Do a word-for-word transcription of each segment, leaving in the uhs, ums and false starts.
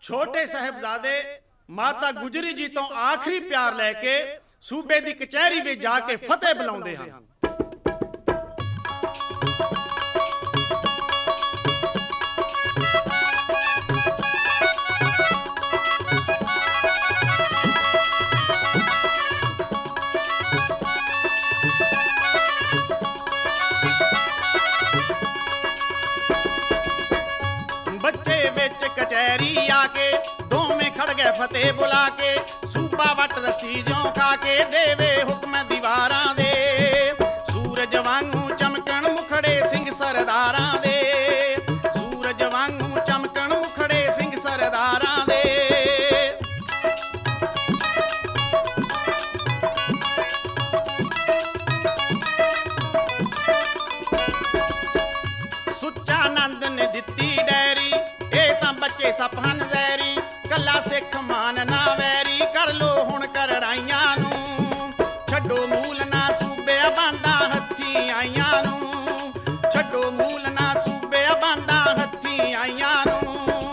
ਛੋਟੇ ਸਾਹਿਬਜ਼ਾਦੇ ਮਾਤਾ ਗੁਜਰੀ ਜੀ ਤੋਂ ਆਖਰੀ ਪਿਆਰ ਲੈ ਕੇ ਸੂਬੇ ਦੀ ਕਚਹਿਰੀ ਵਿੱਚ ਜਾ ਕੇ ਫਤਿਹ ਬੁਲਾਉਂਦੇ ਹਨ। ਬੱਚੇ ਵਿੱਚ ਕਚਹਿਰੀ ਆ ਕੇ ਦੋਵੇਂ ਖੜ ਗਏ ਫਤਿਹ ਬੁਲਾ ਕੇ, ਸੂਬਾ ਵੱਟ ਰੱਸੀ ਜਿਉਂ ਖਾ ਕੇ ਦੇਵੇ ਹੁਕਮ ਦੀਵਾਰਾਂ ਦੇ, ਸੂਰਜ ਵਾਂਗੂ ਚਮਕਣ ਮੁਖੜੇ ਸਿੰਘ ਸਰਦਾਰਾਂ ਦੇ, ਸੂਰਜ ਵਾਂਗੂ ਚਮਕਣ ਮੁਖੜੇ ਸਿੰਘ ਸਰਦਾਰਾਂ ਦੇ। ਸੁੱਚਾ ਆਨੰਦ ਨੇ ਦਿੱਤੀ ਡੈਰੀ, ਇਹ ਤਾਂ ਬੱਚੇ ਸੱਪ ਹਨ ਜ਼ਹਿਰੀ, ਕੱਲਾ ਸਿੱਖ ਮਾਨ ਨਾ ਵੈਰੀ, ਕਰ ਲੋ ਹੁਣ ਕਰੜਾਈਆਂ ਨੂੰ, ਛੱਡੋ ਮੂਲ ਨਾ ਸੂਬੇ ਬਾਂਦਾ ਹੱਥੀ ਆਈਆਂ ਨੂੰ, ਛੱਡੋ ਮੂਲ ਨਾ ਸੂਬੇ ਬਾਂਦਾ ਹੱਥੀ ਆਈਆਂ ਨੂੰ।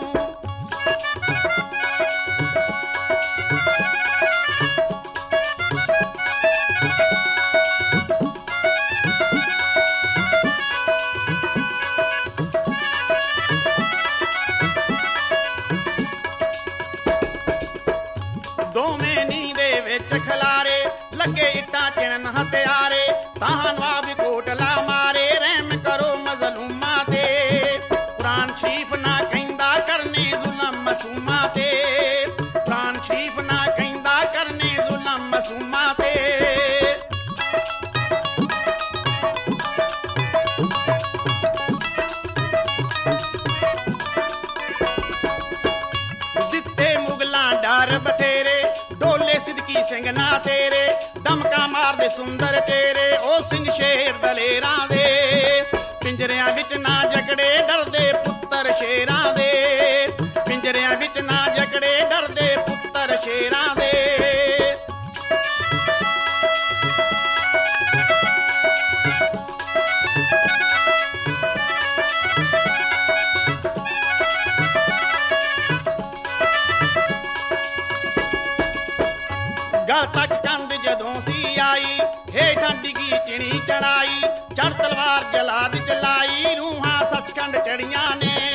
ਦੋਵੇਂ ਨੀ ਦੇ ਵਿੱਚ ਖਲਾਰੇ ਲੱਗੇ ਇੱਟਾਂ ਚਿਣਨ ਹਥਿਆਰੇ, ਤਾਂ ਨਵਾਬ ਕੋਟਲਾ ਮਾਰੇ ਰਹਿਮ ਕਰੋ ਮਜ਼ਲੂਮਾਂ ਤੇ, ਕੁਰਾਨ ਸ਼ਰੀਫ ਨਾ ਕਹਿੰਦਾ ਕਰਨੇ ਜ਼ੁਲਮ ਮਾਸੂਮਾਂ ਤੇ, ਕੁਰਾਨ ਸ਼ਰੀਫ ਨਾ ਕਹਿੰਦਾ ਕਰਨੇ ਜ਼ੁਲਮ ਮਾਸੂਮਾਂ ਤੇ। ਦਿੱਤੇ ਮੁਗਲਾਂ ਡਰ ਬਥੇਰੇ, ਡੋਲੇ ਸਿੱਦਕੀ ਸਿੰਘ ਨਾ ਤੇਰੇ, ਦਮਕਾ ਮਾਰਦੇ ਸੁੰਦਰ ਚਿਹਰੇ ਉਹ ਸਿੰਘ ਸ਼ੇਰ ਦਲੇਰਾਂ ਦੇ, ਪਿੰਜਰਿਆਂ ਵਿੱਚ ਨਾ ਜਕੜੇ ਡਰਦੇ ਪੁੱਤਰ ਸ਼ੇਰਾਂ ਦੇ, ਪਿੰਜਰਿਆਂ ਵਿੱਚ ਨਾ ਜਕੜੇ ਡਰਦੇ ਪੁੱਤਰ ਸ਼ੇਰਾਂ ਦੇ। ਗਲ ਤੱਕ ਕੰਧ ਜਦੋਂ ਸੀ ਆਈ, ਹੇਠਾਂ ਡਿੱਗੀ ਚਿਣੀ ਚੜਾਈ, ਚੜ ਤਲਵਾਰ ਜਲਾਦ ਚਲਾਈ, ਰੂਹਾਂ ਸੱਚਖੰਡ ਚੜੀਆਂ ਨੇ,